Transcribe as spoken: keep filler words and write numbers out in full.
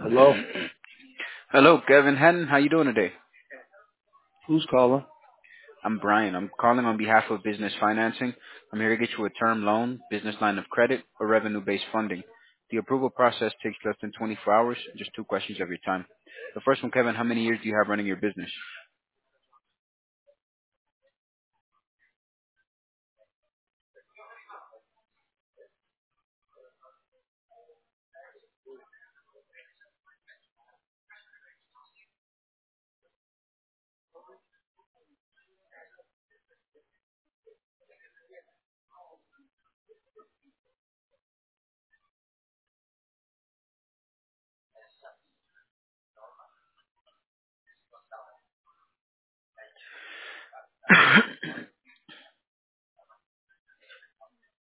Hello? Hello, Kevin Henn. How you doing today? Who's calling? I'm Brian. I'm calling on behalf of Business Financing. I'm here to get you a term loan, business line of credit, or revenue-based funding. The approval process takes less than twenty-four hours. Just two questions of your time. The first one, Kevin, how many years do you have running your business?